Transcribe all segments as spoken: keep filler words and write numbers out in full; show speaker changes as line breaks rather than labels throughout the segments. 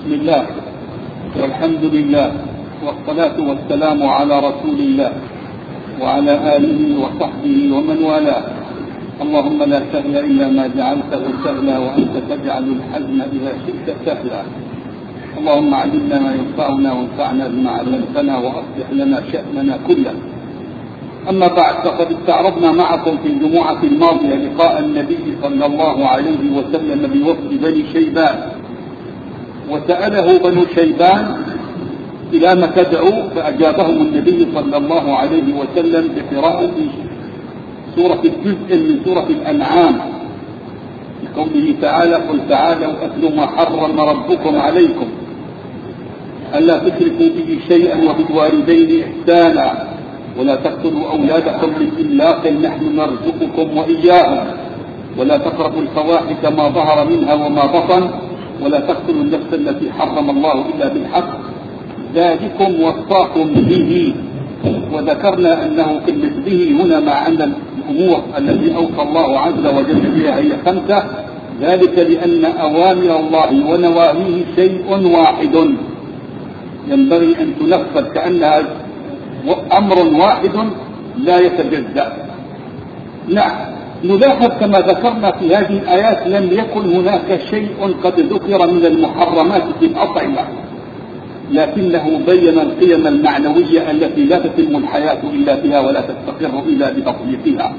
بسم الله والحمد لله والصلاة والسلام على رسول الله وعلى آله وصحبه ومن والاه. اللهم لا سهل إلا ما جعلته سهلا وأنت تجعل الحزن إذا شئت سهلا. اللهم علمنا ما ينفعنا وانفعنا بما علمتنا وأصلح لنا شأننا كله. أما بعد، فقد استعرضنا معكم في الجمعة الماضية لقاء النبي صلى الله عليه وسلم بوفد بني شيبان، وسأله بنو شيبان إلى ما تدعو، فأجابهم النبي صلى الله عليه وسلم بقراءة سورة الجزء من سورة الأنعام بقوله تعالى: قل تعالوا أتل ما حرم ربكم عليكم ألا تشركوا به شيئا وبالوالدين إحسانا ولا تقتلوا أولادكم من إملاق نحن نرزقكم وإياهم ولا تقربوا الفواحش ما ظهر منها وما بطن ولا تقتلوا النفس التي حرم الله إلا بالحق ذلكم وصاكم به. وذكرنا أنه في مثله هنا مع أن الأمور التي أوصى الله عز وجل بها هي خمسة، ذلك لأن أوامر الله ونواهيه شيء واحد ينبغي أن تنفذ كأنها أمر واحد لا يتجزأ. نعم، نلاحظ كما ذكرنا في هذه الآيات لم يكن هناك شيء قد ذكر من المحرمات في الأطعمة، لكنه بين القيم المعنوية التي لا تتم الحياة إلا بها ولا تستقر إلا بتطبيقها.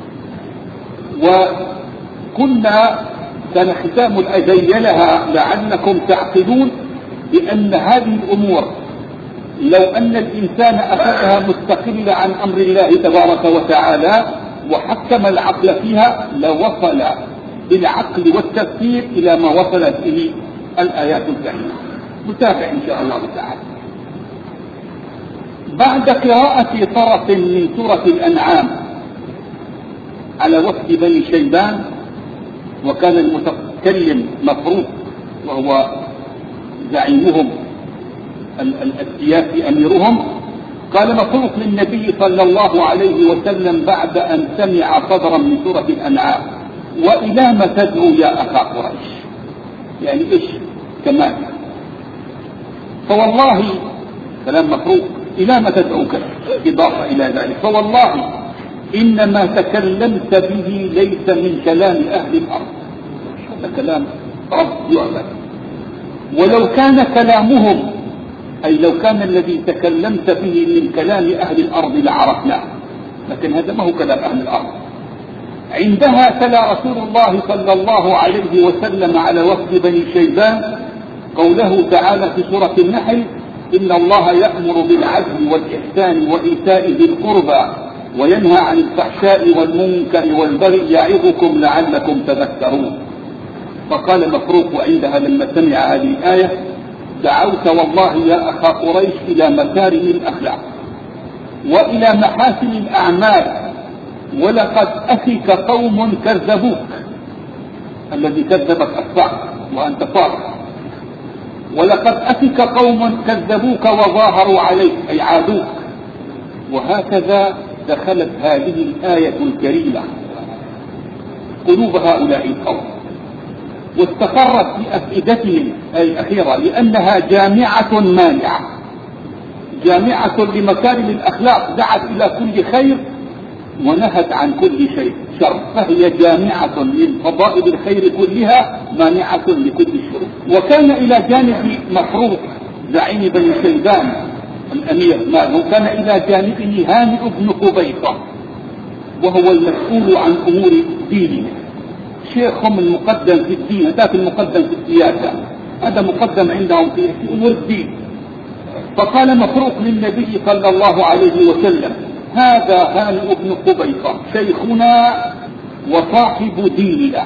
وكنا سنختام الأجيلها لعلكم تعقلون بأن هذه الأمور لو أن الإنسان أخذها مستقلة عن أمر الله تبارك وتعالى وحكم العقل فيها لوصل بالعقل والتفكير إلى ما وصلت إليه الآيات الكريمة. متابع إن شاء الله تعالى. بعد قراءة طرف من سورة الأنعام على وفد بني شيبان، وكان المتكلم مفروق وهو زعيمهم السياسي أميرهم، قال مفروق للنبي صلى الله عليه وسلم بعد أن سمع صدرا من سورة الأنعام: وإلى ما تدعو يا أخا قريش؟ يعني إيش كمان؟ فوالله، كلام مفروق، إلى ما تدعوك إضافة إلى ذلك، فوالله إن ما تكلمت به ليس من كلام أهل الأرض. هذا كلام رب يعبد. ولو كان كلامهم، أي لو كان الذي تكلمت به من كلام أهل الأرض لعرفناه، لكن هذا ما هو كلام أهل الأرض. عندها تلا رسول الله صلى الله عليه وسلم على وفد بني شيبان قوله تعالى في سورة النحل: إن الله يأمر بالعدل والإحسان وإيتاء ذي القربى وينهى عن الفحشاء والمنكر والبغي يعظكم لعلكم تذكرون. فقال مفروق عندها لما سمع هذه الآية: دعوت والله يا أخا قريش إلى مكارم الأخلاق وإلى محاسن الأعمال، ولقد أتيك قوم كذبوك، الذي كذبك الصعب وأنت صالح، ولقد أتيك قوم كذبوك وظاهروا عليك أي عادوك. وهكذا دخلت هذه الآية الكريمة قلوب هؤلاء القوم واستقرت في أفئدتهم أي الأخيرة، لأنها جامعة مانعة، جامعة لمكارم الأخلاق، دعت إلى كل خير ونهت عن كل شيء شر، فهي جامعة لفضائل الخير كلها مانعة لكل الشر. وكان إلى جانب مفروق زعيم بني شيبان الأمير ماذا؟ كان إلى جانبه هانئ بن قبيصة، وهو المسؤول عن أمور دينه، شيخهم المقدم في الدين، ذاك المقدم في السياسة، هذا مقدم عندهم في أمور الدين. فقال مفروق للنبي صلى الله عليه وسلم: هذا هانئ بن قبيصة شيخنا وصاحب ديننا.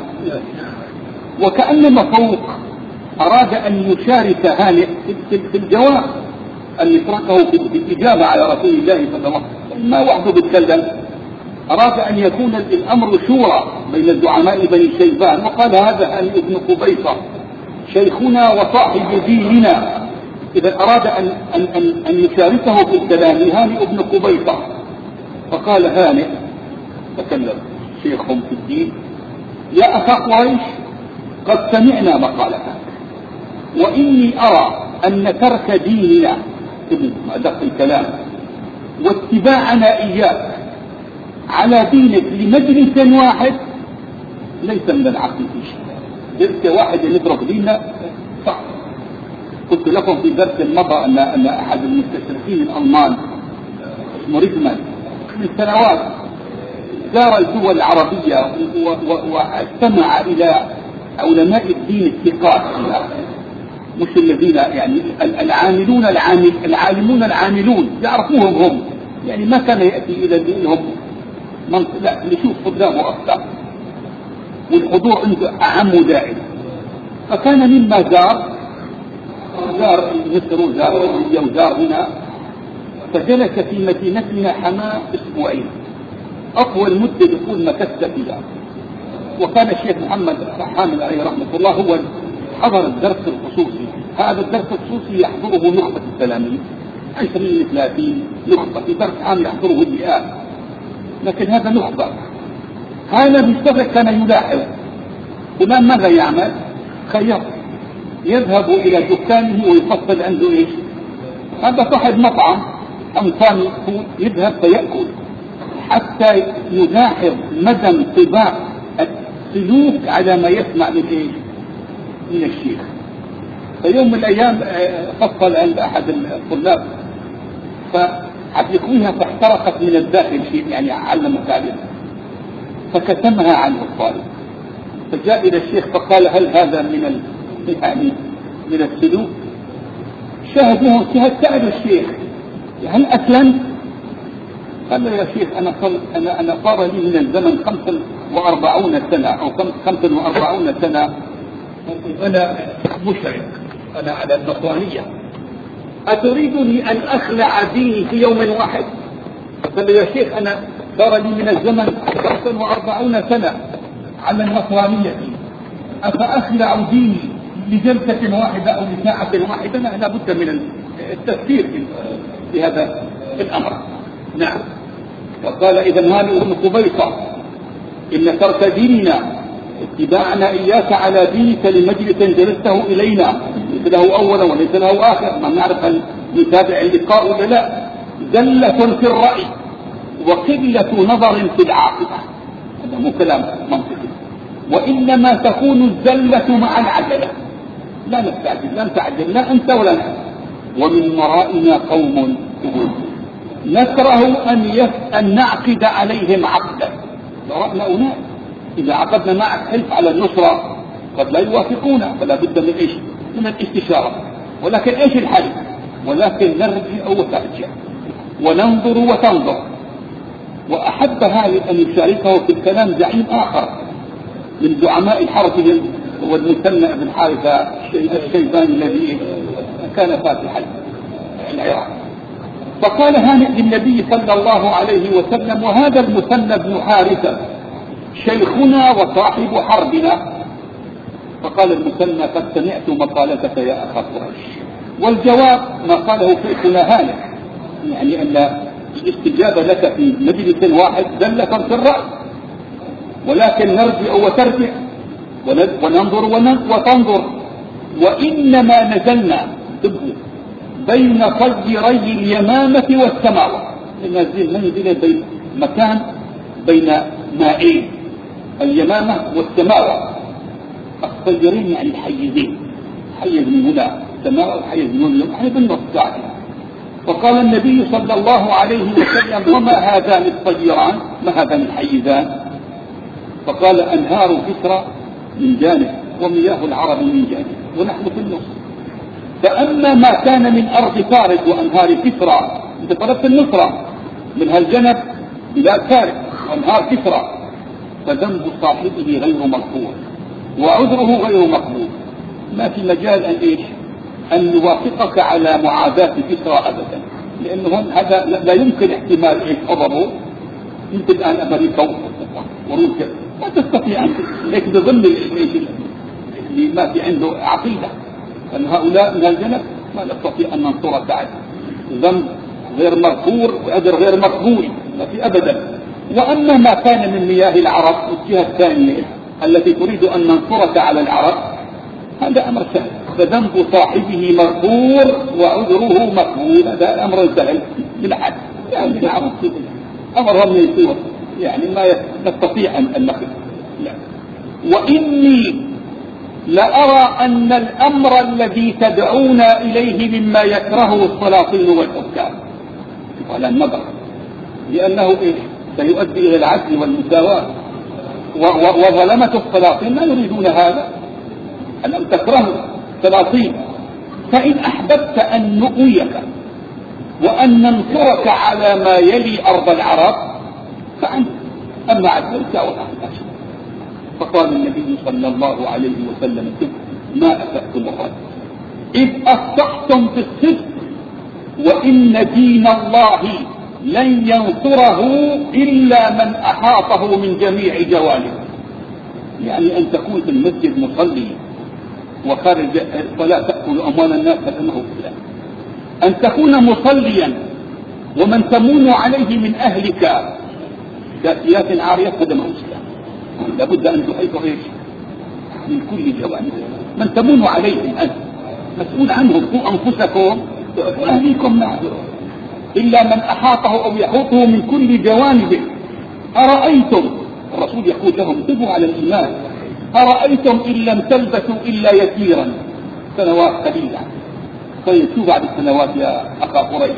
وكأن مفروق أراد أن يشارك هانئ في الجواب، أن يتركه في الإجابة على رسول الله صلى الله عليه وسلم، ما وحده بيتكلم، أراد أن يكون الأمر شورى بين الزعماء بني شيبان، وقال: هذا هانئ بن قبيصة شيخنا وصاحب ديننا. إذا أراد أن, أن, أن, أن يشاركه في الكلام هانئ بن قبيصة، فقال هانئ تكلم شيخهم في الدين: يا أخا قريش، قد سمعنا مقالتك، وإني أرى أن ترك ديننا أدق الكلام واتباعنا إياك على دينك لمجلس واحد ليس من العقل في شيء. جلسة واحدة نترك ديننا صح. قلت لكم في درس مضى أن أن أحد المستشرقين الألمان اسمه ريزمان من سنوات زار الدول العربية واستمع إلى علماء الدين الثقات، مش الذين يعني العاملون العامل العالمون العاملون يعرفوهم هم، يعني ما كان يأتي إلى دينهم لا نشوف قدامه أكثر والحضور عنده أعم دائما. فكان مما زار زار مصر وزار سوريا وزار هنا، فجلس في مدينتنا حماه اسبوعين اطول مده يكون مكث فيها. وكان الشيخ محمد حامد عليه رحمه الله هو حضر الدرس الخصوصي. هذا الدرس الخصوصي يحضره نخبه التلاميذ عشرين ثلاثين نخبه، في درس عام يحضره المئات، لكن هذا نخبه. هذا بيشتغل كان يلاحظ فلان ماذا يعمل؟ خياط يذهب الى دكانه ويفصل عنده ايش؟ هذا صاحب مطعم انسان يذهب فيأكل، حتى يلاحظ مدى انطباع السلوك على ما يسمع من ايش؟ من الشيخ. فيوم من الايام فصل عند احد الطلاب فعتقوها فاحترقت من الداخل شيء، يعني علم تعليم، فكتمها عنه الطالب. فجاء الى الشيخ فقال هل هذا من ال... يعني من السلوك؟ شاهدوه شاهد سأل الشيخ هل أسلمت؟ قال له يا شيخ أنا صار أنا أنا صار لي من الزمن خمسة وأربعون سنة أو خمسة وأربعون سنة أنا مشرك، أنا على النصرانية، أتريدني أن أخلع ديني في يوم واحد؟ قال له يا شيخ أنا صار لي من الزمن خمسة وأربعون سنة على النصرانية، أفأخلع ديني لجلسة واحدة أو لساعة واحدة؟ لا بد من التفكير في هذا الأمر. نعم. وقال إذا هذا ابن قبيصة إن ترك ديننا اتباعنا إياك على دينك لمجلس جلسته إلينا ليس له أولا وليس له آخر، ما نعرف هل نتابع اللقاء ولا لا، زلة في الرأي وقلة نظر في العاقبة. هذا مو كلام منطقي. وإنما تكون الزلة مع العجلة، لا نستعجل، لا نتعجل، لا أنت ولا أنت. ومن ورائنا قوم نكره أن, يف... أن نعقد عليهم عقدا. ورائنا أناس إذا عقدنا معك حلف على النصرة قد لا يوافقونا، فلا بد من إيش؟ من الاستشارة. ولكن إيش الحل؟ ولكن نرجع وترجع وننظر وتنظر. وأحب هذا أن يشاركه في الكلام زعيم آخر من زعماء الحرب هو المثنى بن حارثة الشيباني الذي كان فاتحا العراق. فقال هانئ للنبي صلى الله عليه وسلم وهذا المثنى بن حارثة شيخنا وصاحب حربنا. فقال المثنى قد سمعت مقالتك يا أخا قريش. والجواب ما قاله شيخنا هانئ، يعني أن الاستجابة لك في مجلس واحد دلة في الرأي، ولكن نرجع وترجع وننظر وتنظر. وإنما نزلنا بين صدري اليمامة والسماوة، ننزل منزل بين مكان بين مائين، اليمامة والسماوة. الصدرين يعني الحيزين، حيز من هنا سماوة وحيز من هنا، حيز النص ساعة. فقال النبي صلى الله عليه وسلم وما هذان الصدران؟ ما هذان الحيزان؟ فقال أنهار كسرى من جانب ومياه العرب من جانب ونحن في النص. فأما ما كان من أرض فارس وأنهار كسرى، أنت طلبت النصرة من هالجنب بلاد فارس وأنهار كسرى، فذنب صاحبه غير مغفور وعذره غير مقبول. ما في مجال أن إيش؟ أن نوافقك على معاداة كسرى أبدا، لأنه هذا لا يمكن احتمال إيش غضبه. أنت الآن أمريكا وروسيا ما تستطيع أن هيك بظل اللي ما في عنده عقيدة أن هؤلاء من الجنب ما نستطيع أن ننصرك عنه. ذنب غير مغفور وأجر غير مقبول ما في أبدا. وأما ما كان من مياه العرب الجهة الثانية التي تريد أن ننصرك على العرب هذا أمر سهل، فذنب صاحبه مغفور وعذره مقبول. هذا أمر سهل بالحد، يعني معروف أمر من يسوع، يعني ما نستطيع أن نخف. لا. وإني لأرى أن الأمر الذي تدعون إليه مما يكرهه السلاطين والحكام على النظر، لأنه إيه؟ سيؤدي إلى العدل والمساواة، وظلمة السلاطين لا يريدون هذا، أن تكرهوا السلاطين. فإن أحببت أن نؤويك وأن ننصرك على ما يلي أرض العرب فأنت، أما عدلت أو أحببت. فقال النبي صلى الله عليه وسلم ما أفأتم الرد إذ أصدقتم في الصدق وإن دين الله لن ينصره إلا من أحاطه من جميع جوانبه. يعني أن تكون في المسجد مصلي وخارج فلا تأكل أموال الناس فإنه إسلام. أن تكون مصليا ومن تمون عليه من أهلك كاسيات عاريات هذا ما هو إسلام. لابد أن تحيط إيش من كل جوانب. من تمون عليهم أنت مسؤول عنهم، قوا أنفسكم وأهليكم معه، إلا من أحاطه أو يحوطه من كل جوانبه. أرأيتم، الرسول يقول لهم انتبهوا على الإيمان، أرأيتم إن لم تلبثوا إلا يسيرا سنوات قليلة، طيب شو بعد السنوات يا أخا قريش؟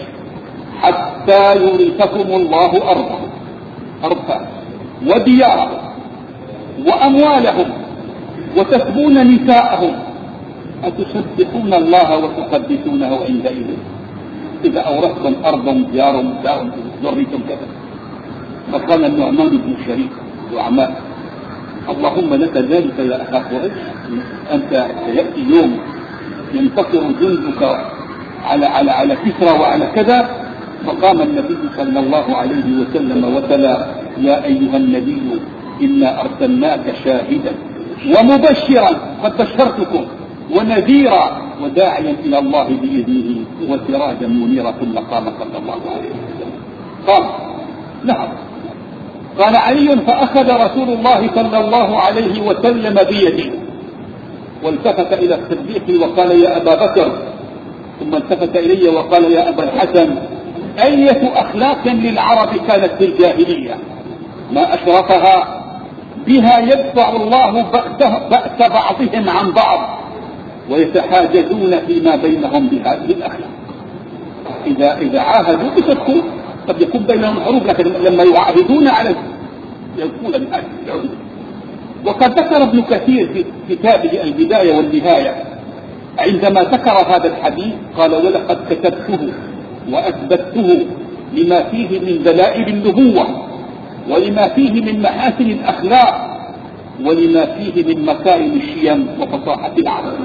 حتى يورثكم الله أرضهم، أرضهم وديارهم وأموالهم وتسبون نساءهم أتسبحون الله وتقدسونه عندئذ إذا أورثتم أرضا ديار ونساء ذريتم كذا. فقال النعمان بن شريك دعماء اللهم لك ذلك يا أخا قريش، أنت سيأتي يوم ينتصر جندك على على على كسرى وعلى كذا. فقام النبي صلى الله عليه وسلم وتلا يا أيها النبي إنا أرسلناك شاهدا ومبشرا قد بشرتكم ونذيرا وداعيا إلى الله بإذنه وسراجا منيرا. ثم قام صلى الله عليه وسلم قال نعم. قال علي فأخذ رسول الله صلى الله عليه وسلم بيدي والتفت إلى الصديق وقال يا أبا بكر، ثم التفت إلي وقال يا أبا الحسن أية أخلاق للعرب كانت في الجاهلية ما أشرفها بها يدفع الله بأس بعضهم عن بعض ويتحاجزون فيما بينهم بهذه الأخلاق. إذا إذا عاهدوا بصدقوا قد يكون بينهم حروب، لكن لما يعاهدون على يكون بهذه العهود. وقد ذكر ابن كثير في كتابه البداية والنهاية عندما ذكر هذا الحديث قال ولقد كتبته وأثبته لما فيه من دلائل النبوة ولما فيه من محاسن الأخلاق ولما فيه من مكارم الشيم وفصاحة العرب.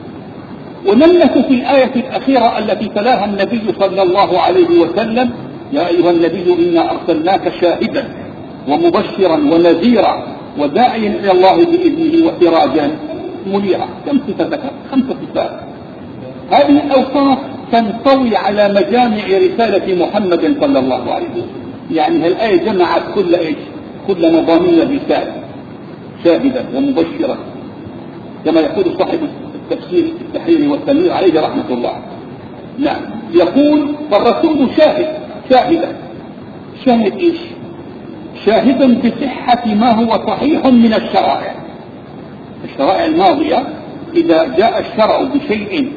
ونلت في الآية الأخيرة التي تلاها النبي صلى الله عليه وسلم يا أيها النبي إنا أرسلناك شاهدا ومبشرا ونذيرا وداعيا إلى الله بإذنه وسراجا منيرا. كم صفة ذكر؟ خمسة صفات. هذه الأوصاف تنطوي على مجامع رسالة محمد صلى الله عليه وسلم. يعني الآية جمعت كل إيش؟ كل مضامين الرسالة، شاهدا ومبشرا كما يقول صاحب التفسير التحرير والتنوير عليه رحمة الله. نعم يقول فالرسول شاهد، شاهدا شاهد إيش؟ شاهدا بصحة ما هو صحيح من الشرائع. الشرائع الماضية إذا جاء الشرع بشيء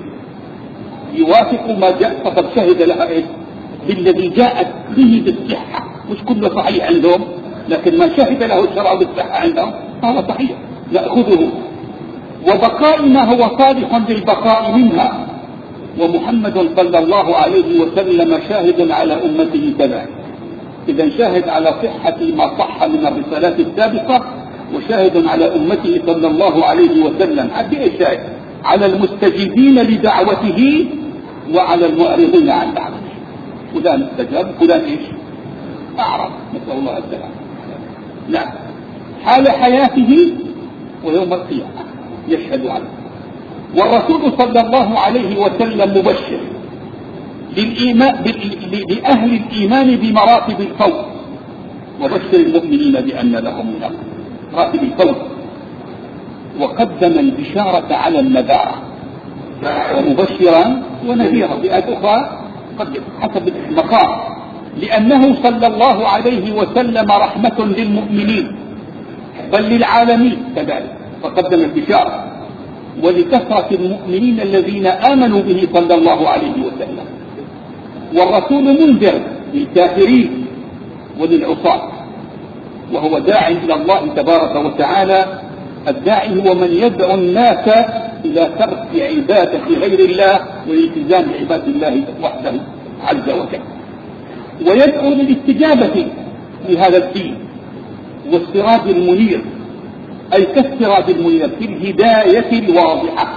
يوافق ما جاء فقد شهد لها إيش؟ بالذي جاءت به بالصحة، مش كله صحيح عندهم لكن ما شهد له الشرع بالصحة عندهم فهو صحيح نأخذه. وبقاء ما هو صالح للبقاء منها. ومحمد صلى الله عليه وسلم شاهد على أمته كذلك. إذا شاهد على صحة ما صح من الرسالات السابقة وشاهد على أمته صلى الله عليه وسلم. حتى إيش شاهد؟ على المستجيبين لدعوته وعلى المعرضين عن دعوته. فلان استجاب فلان إيش؟ أعرض، نسأل الله السلامة. نعم حال حياته ويوم القيامة يشهد عنه. والرسول صلى الله عليه وسلم مبشر للإيمان لأهل الإيمان بمراتب الفوز وبشر المؤمنين بأن لهم من مراتب الفوز. وقدم البشارة على النذارة ومبشرا ونذيرا. بآيات أخرى قد حسب المقام، لأنه صلى الله عليه وسلم رحمة للمؤمنين بل للعالمين كذلك، فقدم البشارة، ولكثرة المؤمنين الذين آمنوا به صلى الله عليه وسلم. والرسول منذر للكافرين وللعصاة، وهو داع إلى الله تبارك وتعالى. الداعي هو من يدعو الناس إلى ترك عبادة غير الله والالتزام بعبادة الله وحده عز وجل، ويدعو للاستجابة لهذا الدين والسراج المنير، أي كالسراج المنير في الهداية الواضحة،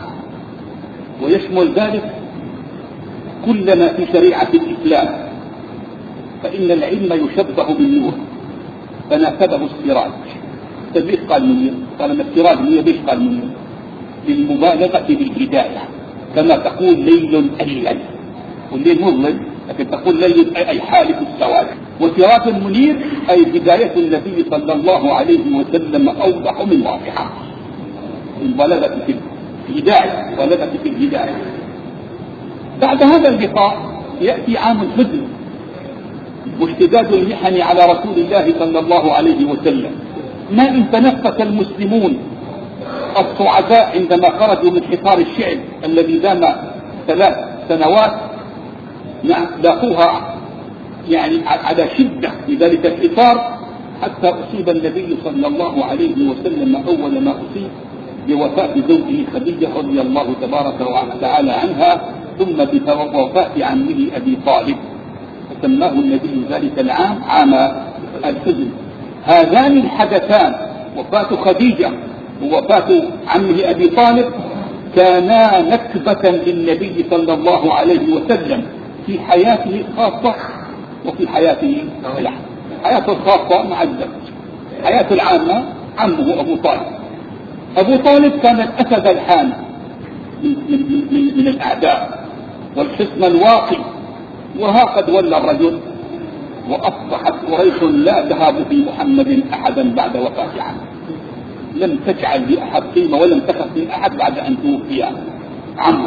ويشمل ذلك كل ما في شريعة الإسلام، فإن العلم يشبه بالنور فناسبه السراج. ليش قال منير؟ قال ما السراج منير. ليش قال منير؟ للمبالغة بالهداية، كما تقول ليل أليل، والليل مظلم لكن تقول ليل أي حالف السواد. وسراج المنير أي بداية النبي صلى الله عليه وسلم أوضح من واضحة، المبالغة في الهداية، مبالغة في الهداية. بعد هذا اللقاء يأتي عام الحزن واشتداد المحن على رسول الله صلى الله عليه وسلم. ما إن تنفس المسلمون الصعداء عندما خرجوا من حصار الشعب الذي دام ثلاث سنوات، لاقوها يعني على شدة في ذلك الحصار، حتى أصيب النبي صلى الله عليه وسلم أول ما أصيب بوفاة زوجه خديجة رضي الله تبارك وتعالى عنها، ثم بوفاة عمه أبي طالب، فسماه النبي ذلك العام عام الحزن. هذان الحدثان، وفاة خديجة ووفاة عمه أبي طالب، كانا نكبة للنبي صلى الله عليه وسلم في حياته الخاصة وفي حياته العامة. حياته الخاصة مع الزوج، حياته العامة عمه أبو طالب. أبو طالب كان الأسد الحامي من, من, من, من الأعداء والحصن الواقي، وها قد ولى الرجل وأصبحت قريش لا تهاب في محمد أحدا بعد وفاة عنه، لم تجعل لأحد قيمة ولم تخف من أحد بعد أن توفي عمه.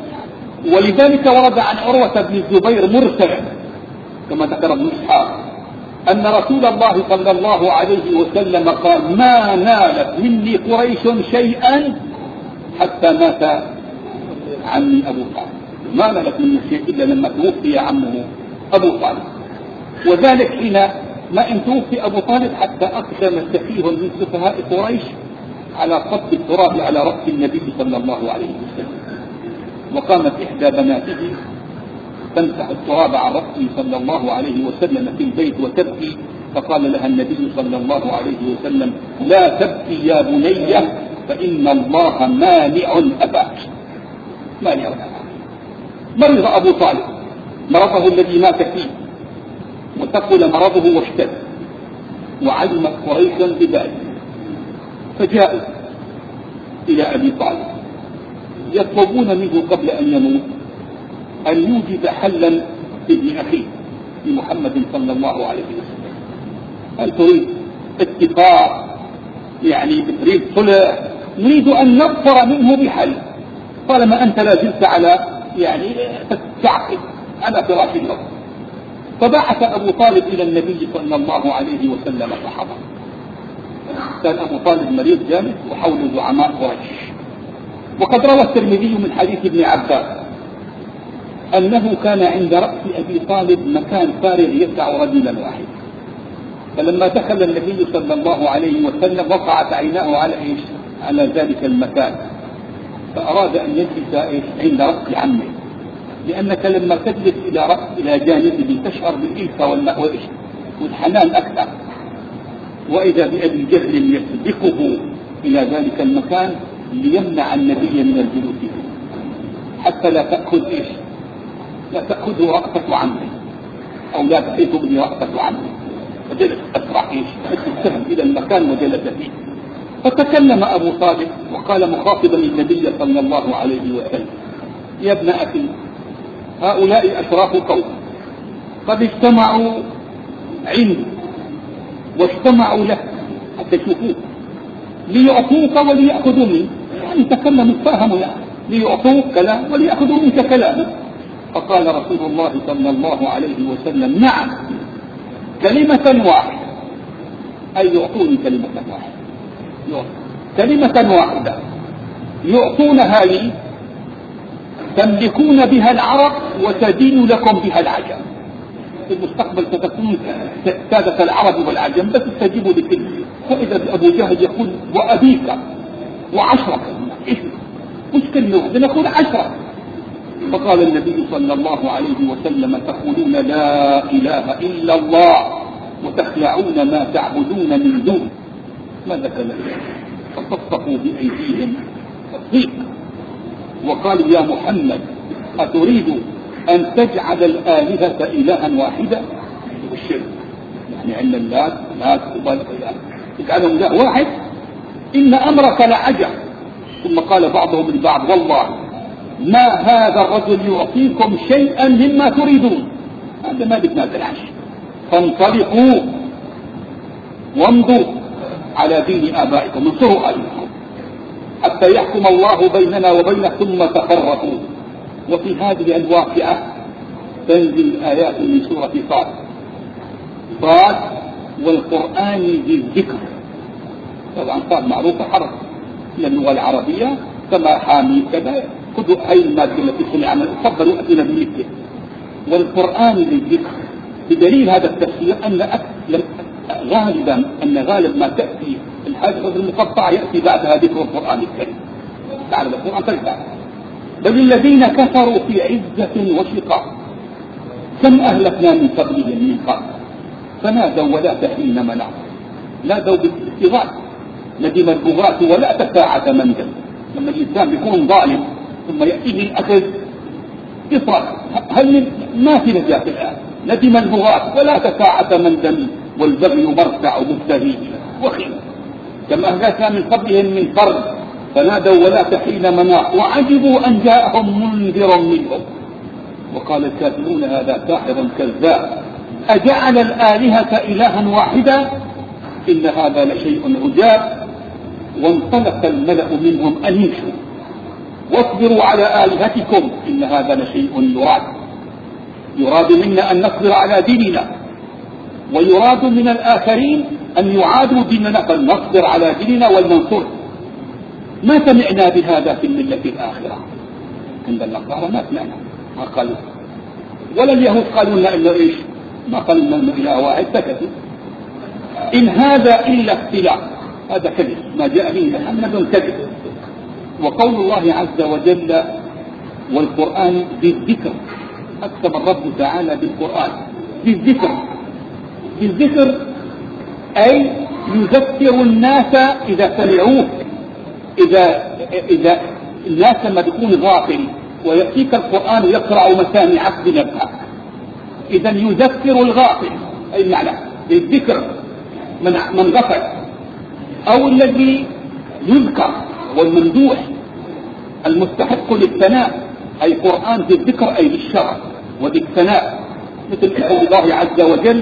ولذلك ورد عن عروة بن الزبير مرسلا كما ذكر ابن إسحاق أن رسول الله صلى الله عليه وسلم قال: ما نالت مني قريش شيئا حتى مات عني أبو طالب. ما نالت مني شيء إلا لما توفي عمه أبو طالب. وذلك حين ما إن توفي أبو طالب حتى أقدم سفيه من سفهاء قريش على صب التراب على رأس النبي صلى الله عليه وسلم، وقامت إحدى بناته تمسح التراب عن رأسه صلى الله عليه وسلم في البيت وتبكي، فقال لها النبي صلى الله عليه وسلم: لا تبكي يا بني فإن الله مانع أباك. مانع أباك. مرض أبو طالب مرضه الذي مات فيه، وثقل مرضه واشتد، وعلمت قريش بذلك، فجاءوا إلى أبي طالب يطلبون منه قبل أن يموت أن يوجد حلا لابن أخيه لمحمد صلى الله عليه وسلم. هل تريد اتفاق؟ يعني تريد صلح؟ نريد أن نظفر منه بحل. طالما أنت لا زلت على يعني تعقد على فراش الموت. فبعث أبو طالب إلى النبي صلى الله عليه وسلم فحضر. كان أبو طالب مريض جامد وحوله زعماء قريش. وقد روى الترمذي من حديث ابن عباس أنه كان عند رأس أبي طالب مكان فارغ يسع رجلا واحدا، فلما دخل النبي صلى الله عليه وسلم وقعت عيناه على إيش؟ على ذلك المكان، فأراد أن يجلس إيش؟ عند رأس عمه، لأنك لما تجلس إلى رأس إلى جانبه تشعر بالإلفة والحنان أكثر. وإذا بأبي جهل يسبقه إلى ذلك المكان ليمنع النبي من الجلوس فيه حتى لا تأخذ إيش؟ لا تأخذه رأسة عمه أو لا تحيط به رأسة عمه، فجلس أسرع إيش؟ السهم إلى المكان وجلس فيه. فتكلم أبو طالب وقال مخاطبا النبي صلى الله عليه وسلم: يا ابن أخي، هؤلاء أشراف قوم قد اجتمعوا عندي واجتمعوا لك حتى يشوفوك ليعطوك وليأخذوا منك، يعني تكلم فاهموا يعني ليعطوك كلام وليأخذوا منك كلام. فقال رسول الله صلى الله عليه وسلم نعم كلمة واحدة، أي يعطوني كلمة واحدة، كلمة واحدة يعطونها لي تملكون بها العرب وتدين لكم بها العجم. في المستقبل ستكون سادة العرب والعجم بس تستجيبوا لكلمة. فإذا أبو جهل يقول وأبيك وعشرة، إيش مش كلمة واحدة نقول عشرة. فقال النبي صلى الله عليه وسلم تقولون لا إله إلا الله وتخلعون ما تعبدون من دون. ماذا كان فتصفقوا بأيديهم تصديق وقالوا يا محمد أتريد أن تجعل الآلهة إلها واحدا؟ الشرك يعني عند اللات لا تقبل تجعلهم إله واحد إن أمرك لعجب. ثم قال بعضهم لبعض والله ما هذا الرجل يعطيكم شيئا مما تريدون، هذا ما بدنا العش، فانطلقوا وامضوا على دين آبائكم، انصروا آلهتكم حتى يحكم الله بيننا وبينه ثم تفرقوا. وفي هذه الواقعة تنزل آيات من سورة صاد صاد والقرآن ذي الذكر. طبعا صاد معروفة حرف للغة العربية كما حامي كذا خذوا هاي المادة التي سمع عنها تفضلوا أتنا بمثله. والقرآن ذي الذكر بدليل هذا التفسير أن غالبا أن غالب ما تأتي الحاجة المقطعة يأتي بعدها ذكر القرآن الكريم. تعالى القرآن ترجع بل الذين كفروا في عزة وشقاق كم أهلكنا من قبلهم من قرن فنادوا ولا تحين مناص. نادوا بالاستغاثة ندم البغاة ولا تساعة مندم. لما الإنسان بيكون ظالم ثم يأتيه الأخذ يصرخ هل ما في نجاة الآن. ندم البغاة ولا تساعة مندم والبغي مرتع مبتهي وخيم. كم أهلكنا من قبلهم من قرن فنادوا ولا تحين مناص وعجبوا أن جاءهم منذر منهم وقال الكافرون هذا ساحر كذاب أجعل الآلهة إلها واحدا إن هذا لشيء عجاب. وانطلق الملأ منهم أن يمشوا واصبروا على آلهتكم إن هذا لشيء يراد. يراد منا أن نصبر على ديننا ويراد من الآخرين أن يعادوا ديننا فلنصبر على ديننا والمنصور. ما سمعنا بهذا في الملة الآخرة. عند النصارى ما سمعنا ما قالوا ولا اليهود قالوا لنا إلا إيش ما قالوا لنا إله واحد سكتوا. إن هذا إلا اختلاف هذا كذب ما جاء به محمد كذب. وقول الله عز وجل والقرآن بالذكر أكتب الرب تعالى بالقرآن بالذكر. بالذكر أي يذكر الناس إذا سمعوه. إذا إذا الناس لما تكون غافل ويأتيك القرآن يقرأ مسامعك بنبهة إذا يذكر الغافل أي معنى بالذكر من من غفل أو الذي يذكر والممدوح المستحق للثناء أي قرآن بالذكر أي بالشرع وبالثناء مثل قول الله عز وجل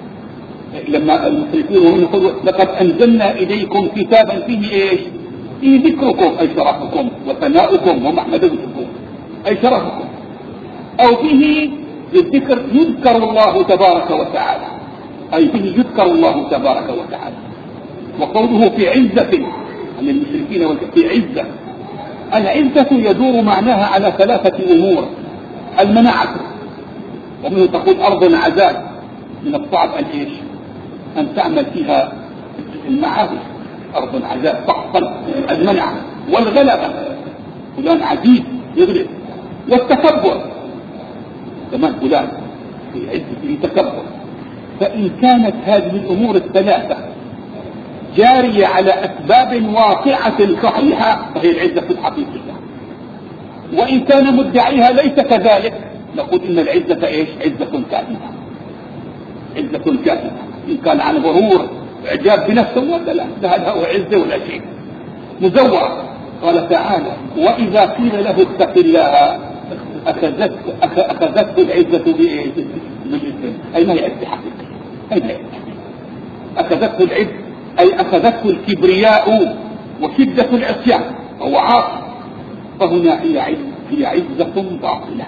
لما المشركون يقولوا لقد أنزلنا إليكم كتابا فيه إيش فيه ذكركم أي شرفكم وثناؤكم ومحمدتكم أي شرفكم أو فيه بالذكر يذكر الله تبارك وتعالى أي فيه يذكر الله تبارك وتعالى. وقوله في عزة عن المشركين في عزة العزة يدور معناها على ثلاثة أمور. المناعة ومنه تقول أرض عذاب من الصعب أن إيش أن تعمل فيها المعاصي أرض عذاب فقط المنع والغلبة فلان عزيز يغلب والتكبر كمان فلان في عزة في تكبر. فإن كانت هذه الأمور الثلاثة جارية على أسباب واقعة صحيحة فهي العزة الحقيقية. وإن كان مدعيها ليس كذلك نقول إن العزة إيش عزة كاذبة عزة كاذبة. إن كان عن غرور إعجاب بنفسه ولا لا هذا هو عزة ولا شيء مزور. قال تعالى وإذا قيل له اتق الله أخذته أخذته العزة بإيش بالإثم أي ما هي عزة حقيقية أي ما هي أخذته العزة أي أخذته الكبرياء وشدة العصيان. هو عاصي فهنا هي هي عزة باطلة،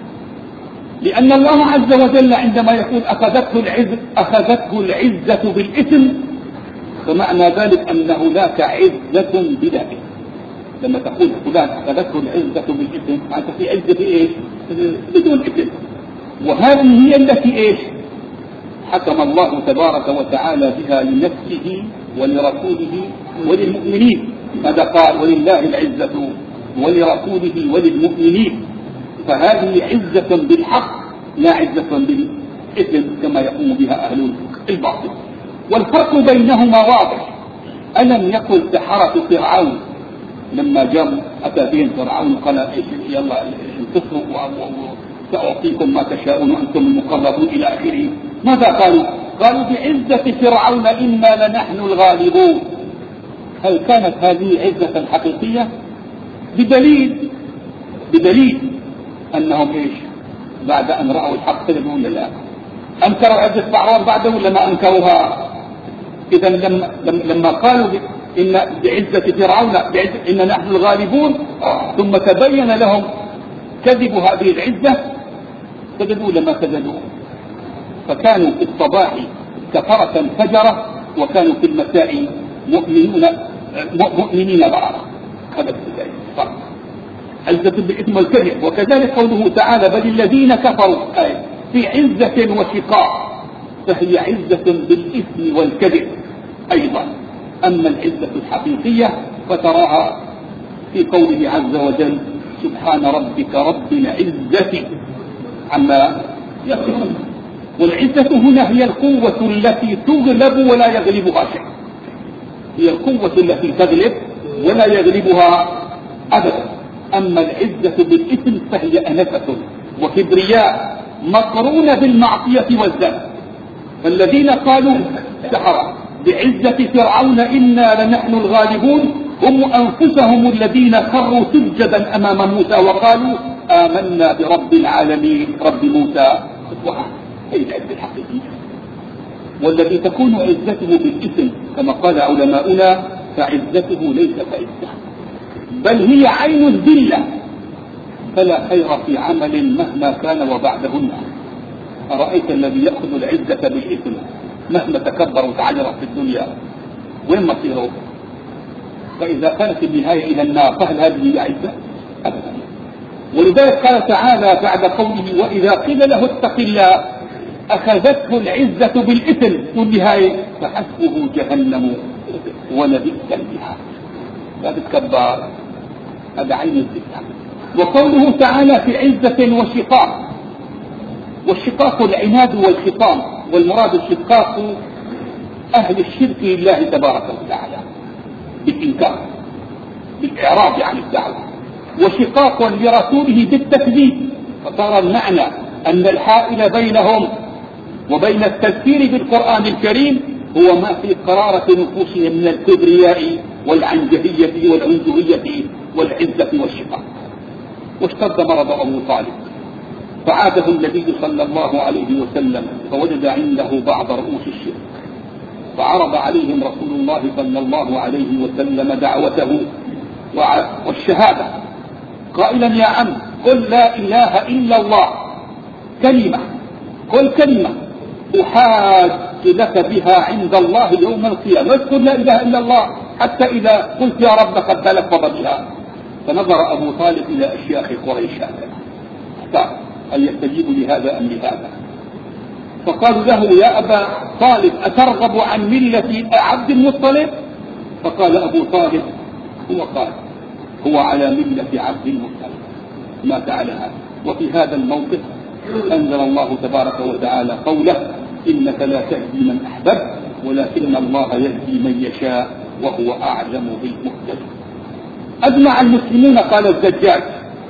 لأن الله عز وجل عندما يقول أخذته العزة, أخذته العزة بالإثم، فمعنى ذلك أن هناك عزة بلا إثم. لما تقول فلان أخذته العزة بالإثم، معناته في عزة في إيش؟ بدون إثم. وهذه هي التي إيش؟ حكم الله تبارك وتعالى بها لنفسه ولرسوله وللمؤمنين. ماذا قال؟ ولله العزة ولرسوله وللمؤمنين. فهذه عزة بالحق لا عزة بالإثم كما يقوم بها أهل الباطل. والفرق بينهما واضح. ألم يقل سحرة فرعون لما جاء أتى بهم فرعون قال إيش يلا انتصروا سأعطيكم ما تشاءون وأنتم المقربون إلى آخره؟ ماذا قالوا؟ قالوا بعزة فرعون إنا لنحن الغالبون. هل كانت هذه عزة حقيقية؟ بدليل بدليل أنهم إيش؟ بعد أن رأوا الحق كذبوا ولا لا؟ أنكروا عزة فرعون بعده ولا ما أنكروها؟ إذا لما, لما قالوا إن بعزة فرعون بعزة إن نحن الغالبون، ثم تبين لهم كذب هذه العزة، كذبوا لما كذبوا. فكانوا في الصباح كفرة فجرة، وكانوا في المساء مؤمنون مؤمنين بررة. هذا الفرق، عزة بالإثم والكذب. وكذلك قوله تعالى بل الذين كفروا آية في عزة وشقاق، فهي عزة بالإثم والكذب أيضا. أما العزة الحقيقية فتراها في قوله عز وجل سبحان ربك رب العزة عما يصفون. والعزة هنا هي القوة التي تغلب ولا يغلبها شيء، هي القوة التي تغلب ولا يغلبها أبدا. أما العزة بالإثم فهي أنفة وكبرياء مقرونة بالمعصية والذنب. فالذين قالوا سحرة بعزة فرعون إنا لنحن الغالبون هم أنفسهم الذين خروا سجدا أمام موسى وقالوا آمنا برب العالمين رب موسى وهارون. أي العزة الحقيقية. والذي تكون عزته بالإثم كما قال علماؤنا فعزته ليست عزة، بل هي عين الذلة. فلا خير في عمل مهما كان وبعدهن. أرأيت الذي يأخذ العزة بالإثم مهما تكبر وتعجر في الدنيا وين مصيره؟ فإذا كانت النهاية إلى النار فهل هذه عزة؟ أبدا. ولذلك قال تعالى بعد قوله وإذا قيل له اتق الله أخذته العزة بالإثم والنهاية فحسبه جهنم ولبئس المهاد. لا تتكبر، هذا عين الذلة. وقوله تعالى في عزة وشقاق، والشقاق العناد والخصام، والمراد الشقاق أهل الشرك لله تبارك وتعالى بالإنكار بالإعراض عن الدعوة، وشقاق لرسوله بالتكذيب. فصار المعنى أن الحائل بينهم وبين التذكير بالقرآن الكريم هو ما في قرارة نفوسهم من الكبرياء والعنجهية والعنجهية والعزة والشقاق. واشتد مرض أبو طالب فعاده النبي صلى الله عليه وسلم فوجد عنده بعض رؤوس الشرك، فعرض عليهم رسول الله صلى الله عليه وسلم دعوته والشهادة قائلا يا عم قل لا إله إلا الله كلمة، قل كلمة أحاج لك بها عند الله يوم القيامة، اذكر لا إله إلا الله حتى إذا قلت يا رب قد تلفظ بها. فنظر أبو طالب إلى أشياخ قريش اختار أن يستجيب لهذا أم لهذا، فقالوا له يا أبا طالب أترغب عن ملة عبد المطلب؟ فقال أبو طالب هو قال هو على ملة عبد المطلب مات على هذا. وفي هذا الموقف أنزل الله تبارك وتعالى قوله إنك لا تهدي من أحببت ولكن الله يهدي من يشاء وهو أعلم بالمهتدين. أجمع المسلمون قال الزجاج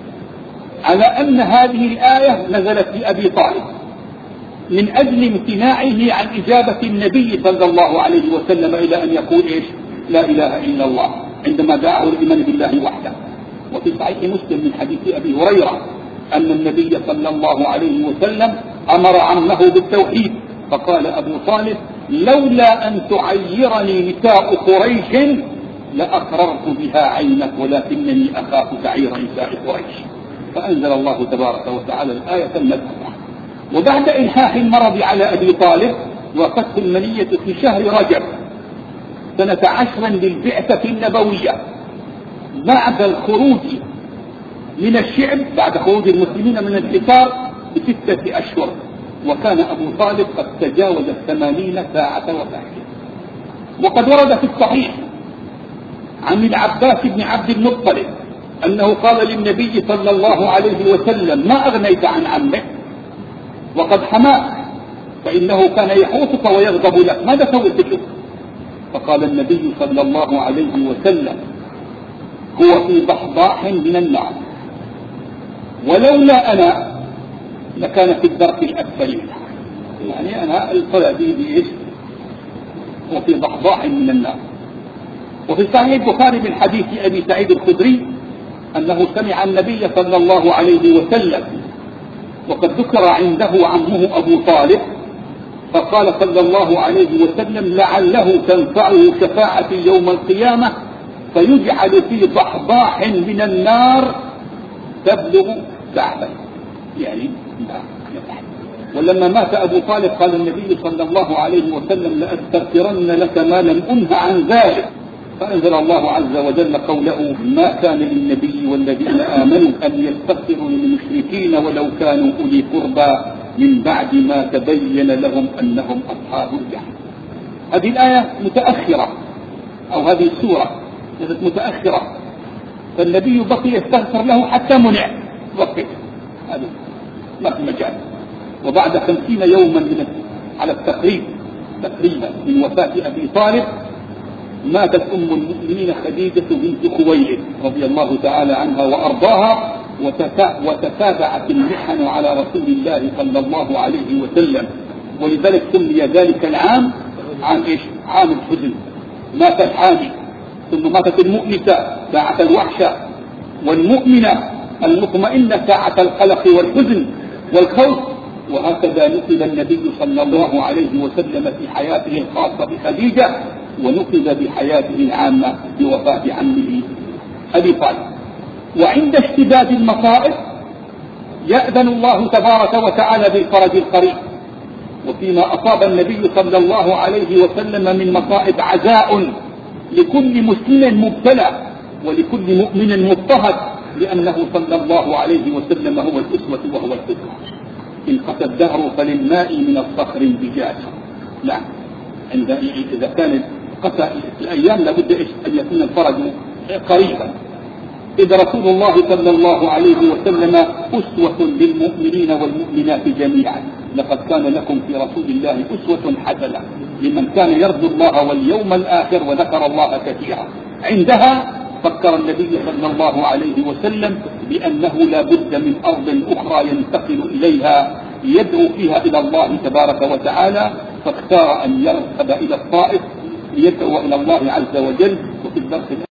على أن هذه الآية نزلت لأبي طالب من أجل امتناعه عن إجابة النبي صلى الله عليه وسلم إلى أن يقول إيش لا إله إلا الله عندما دعاه الإيمان بالله وحده. وفي صحيح مسلم من حديث أبي هريرة أن النبي صلى الله عليه وسلم أمر عمه بالتوحيد، فقال أبو طالب لولا أن تعيرني نساء قريش لأقررت بها عينك ولكنني أخاف تعير نساء قريش. فأنزل الله تبارك وتعالى الآية المذكورة. وبعد إلحاح المرض على أبي طالب وقته المنية في شهر رجب سنة عشر للبعثة النبوية بعد الخروج من الشعب، بعد خروج المسلمين من الحصار بستة أشهر، وكان أبو طالب قد تجاوز الثمانين ساعة وفاته. وقد ورد في الصحيح عن العباس بن عبد المطلب أنه قال للنبي صلى الله عليه وسلم: ما أغنيت عن عمك وقد حماك، فإنه كان يحوطك ويغضب لك، ماذا سويت له؟ فقال النبي صلى الله عليه وسلم: هو في ضحضاح من النار، ولولا أنا لكان في الدرك الأسفل منها. يعني أنا الطلع به بإيش؟ وفي ضحضاح من النار. وفي صحيح البخاري من حديث أبي سعيد الخدري أنه سمع النبي صلى الله عليه وسلم وقد ذكر عنده عمه أبو طالب، فقال صلى الله عليه وسلم: لعله تنفعه شفاعتي يوم القيامة فيجعل في ضحضاح من النار تبلغ كعبا، يعني ولما مات أبو طالب قال النبي صلى الله عليه وسلم: لأستغفرن لك ما لم أنه عن ذلك. فأنزل الله عز وجل قوله: ما كان للنبي والذين آمنوا أن يستغفروا للمشركين ولو كانوا أولي قربى من بعد ما تبين لهم أنهم أصحاب الجحيم. هذه الآية متأخرة، أو هذه السورة متأخرة، فالنبي بقي يستغفر له حتى منع وقت، هذا ما في مجال. وبعد خمسين يوما من على التقريب تقريبا من وفاة أبي طالب ماتت أم المؤمنين خديجة بنت خويلد رضي الله تعالى عنها وأرضاها، وتتابعت المحن على رسول الله صلى الله عليه وسلم، ولذلك سمي ذلك العام عام إيش؟ عام الحزن. مات الحامي ثم ماتت المؤنسة ساعة الوحشة، والمؤمنة المطمئنة ساعة القلق والحزن والخوف. وهكذا نقل النبي صلى الله عليه وسلم في حياته الخاصة بخديجة، ونقل بحياته العامة بوفاة عمه أبي طالب. وعند اشتداد المصائب يأذن الله تبارك وتعالى بالفرج القريب. وفيما أصاب النبي صلى الله عليه وسلم من مصائب عزاء لكل مسلم مبتلى ولكل مؤمن مضطهد، لأنه صلى الله عليه وسلم هو الأسوة وهو القدوة. إن قسى الدهر فللماء من الصخر انبجاج. لا، عند إذا كانت قسى الأيام لابد أن يكون الفرج قريبا. إذ رسول الله صلى الله عليه وسلم أسوة للمؤمنين والمؤمنات جميعا. لقد كان لكم في رسول الله أسوة حسنة لمن كان يرجو الله واليوم الآخر وذكر الله كثيرا. عندها فكر النبي صلى الله عليه وسلم بأنه لا بد من أرض أخرى ينتقل إليها يدعو فيها إلى الله تبارك وتعالى، فاختار أن يذهب إلى الطائف ليدعو إلى الله عز وجل. وفي الدرس